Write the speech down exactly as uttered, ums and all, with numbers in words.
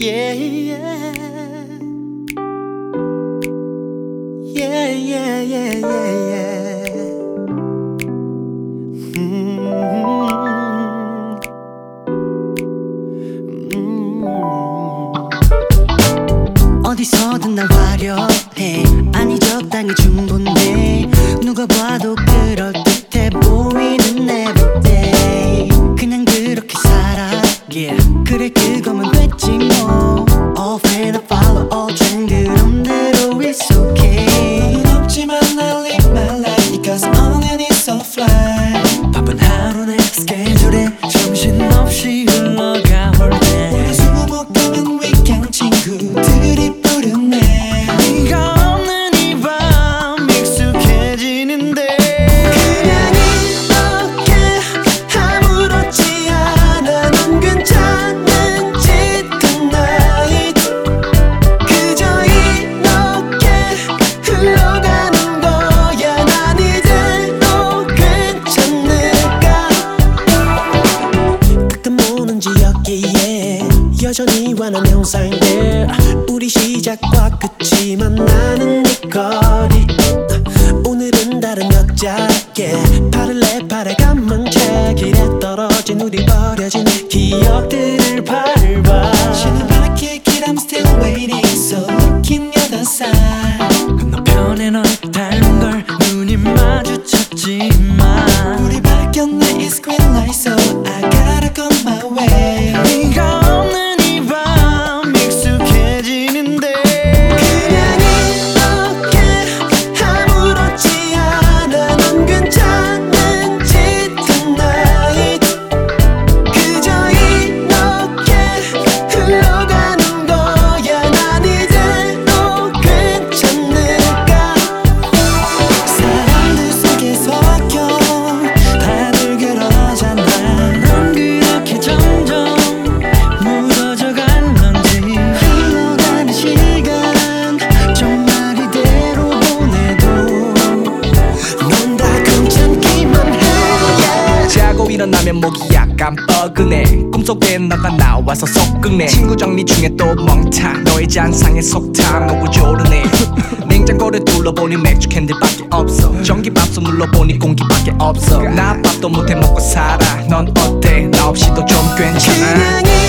Yeah, yeah. Yeah, yeah, yeah, yeah, yeah. Mm-hmm. Mm-hmm. 어디서든 날 화려해. 아니 적당히 충분해. 누가 봐도 그럴듯해 보이는 everyday. 그냥 그렇게 살아. Yeah. 그래 그거면 됐지 뭐. All fan I follow all trend 그런 대로 it's okay. 너는 없지만 I live my life because only it's so fly. 바쁜 하루 내 스케줄에 정신없이 흘러가 올 때 우리 술 먹다면 위경 친구들이 부르네. 네가 없는 이 밤 익숙해지는데 그냥 이렇게 아무렇지 않아. 넌 괜찮은 짓 tonight. 그저 이렇게 흘러가는 거야. 난 이대로 괜찮을까. 가끔 오는 지역기에 여전히 완한 형상들. 우리 시작과 끝이만 나는 네 거리. 오늘은 다른 여자께 팔을 내 팔에 감망채 길에 떨어진 우리 버려진 기억들을 밟아. 신은 바랄게 길 I'm still waiting so looking the other side. 건너편에 널 닮은 걸 눈이 마주쳤지만 우리 발견내 is green light so I gotta go my way. 네가 없는 이 밤 익숙해지는데 그냥 이렇게 아무렇지 않아. 넌 괜찮은 짓 tonight. 그저 이렇게 흘러가는 거야. 난 이대로 괜찮을까. 사람들 속에 섞여 다들 그러잖아. 넌 그렇게 점점 무뎌져 갔는지 흘러가는 시간 정말 이대로 보내도 넌 다 괜찮기만 해. yeah. 자고 일어나면 목이 약간 뻐근해. 꿈속에 너가 나와서 속끝내. 친구 정리 중에 또 멍탕. 너의 잔상에 속탐 너무 조르네. 냉장고를 둘러보니 맥주 캔들밖에 없어. 전기밥솥 눌러보니 공기밖에 없어. 나 밥도 못해 먹고 살아. 넌 어때? 나 없이도 좀 괜찮아. 그냥